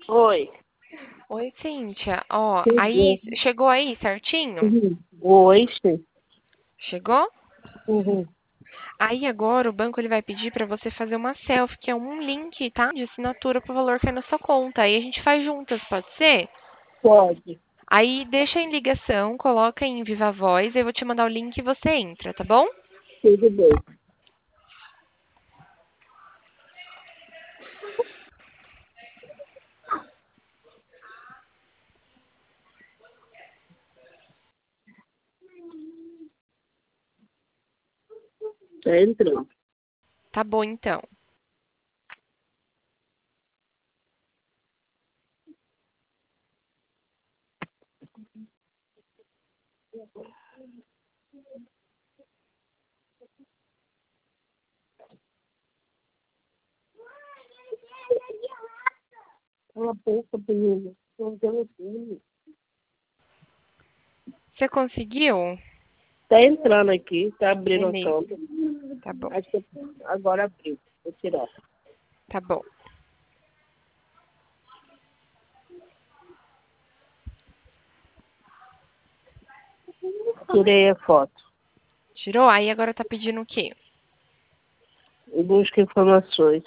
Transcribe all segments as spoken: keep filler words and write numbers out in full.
Oi. Oi, Cíntia. Ó, Cheguei. aí, chegou aí certinho? Uhum. Oi, sim. Chegou? Uhum. Aí agora o banco ele vai pedir para você fazer uma selfie, que é um link, tá? De assinatura pro valor que é na sua conta. Aí a gente faz juntas, pode ser? Pode. Aí deixa em ligação, coloca em Viva Voz, eu vou te mandar o link e você entra, tá bom? Tudo bem. Tá entrando. Tá bom então. Cala a boca, menina. Não tem filho. Você conseguiu? Tá entrando aqui, tá abrindo a Beleza, conta. tá bom. Acho que agora abriu. Vou tirar. Tá bom. Tirei a foto. Tirou? Aí agora tá pedindo o quê? Busca informações.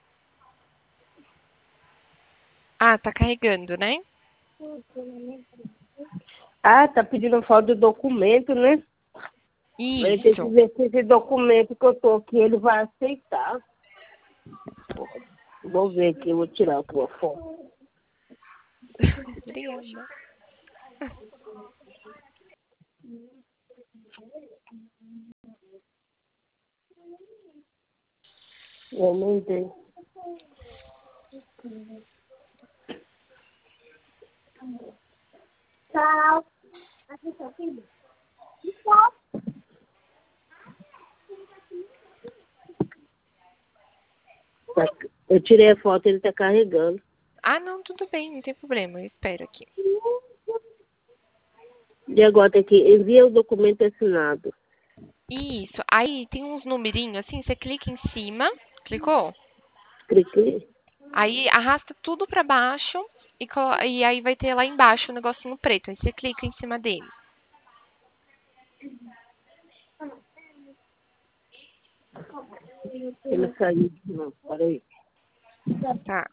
Ah, tá carregando, né? Ah, tá pedindo foto do documento, né? Aí tem que Isso. ver se esse documento que eu tô aqui ele vai aceitar. Vou ver aqui, eu vou tirar a tua foto. Obrigada. Eu não tenho. Tchau. Aqui seu filho. Tá- Eu tirei a foto, ele tá carregando. Ah, não, tudo bem, não tem problema. Eu espero aqui. E agora tem que envia o documento assinado. Isso. Aí tem uns numerinhos assim, você clica em cima, clicou? Cliquei. Aí arrasta tudo pra baixo e, colo- e aí vai ter lá embaixo o negocinho preto. Aí você clica em cima dele. Ele saiu. Não, peraí. Tá.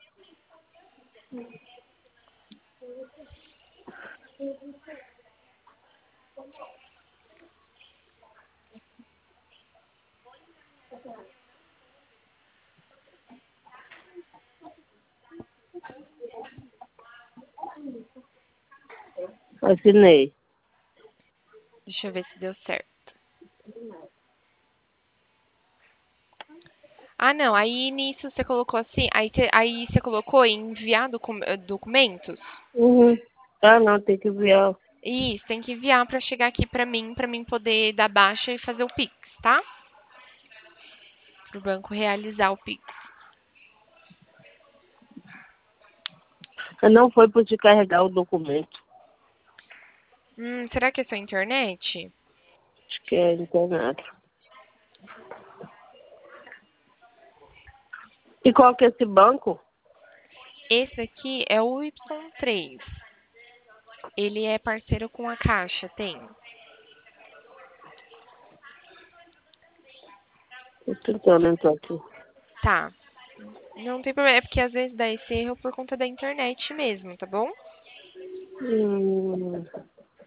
Assinei. Deixa eu ver se deu certo. Ah, não. Aí nisso você colocou assim. Aí, te- aí você colocou em enviar docu- eh, documentos? Uhum. Ah, não, tem que enviar. Isso, tem que enviar pra chegar aqui pra mim, pra mim poder dar baixa e fazer o Pix, tá? Pro banco realizar o Pix. Não foi por te carregar o documento. Hum, será que é sua internet? Acho que é internado. E qual que é esse banco? Esse aqui é o Y três. Ele é parceiro com a Caixa, tem. Tô tentando entrar aqui. Tá. Não tem problema, é porque às vezes dá esse erro por conta da internet mesmo, tá bom? Hum.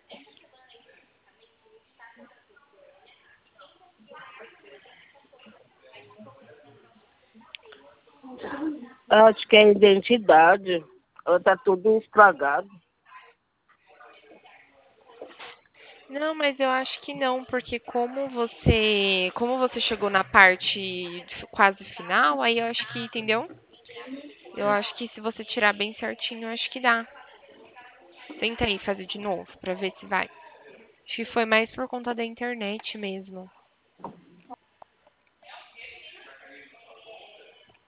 Acho que é identidade. Ela tá tudo estragado. Não, mas eu acho que não, porque como você, como você chegou na parte quase final, aí eu acho que, entendeu? Eu acho que se você tirar bem certinho, eu acho que dá. Tenta aí fazer de novo pra ver se vai. Acho que foi mais por conta da internet mesmo.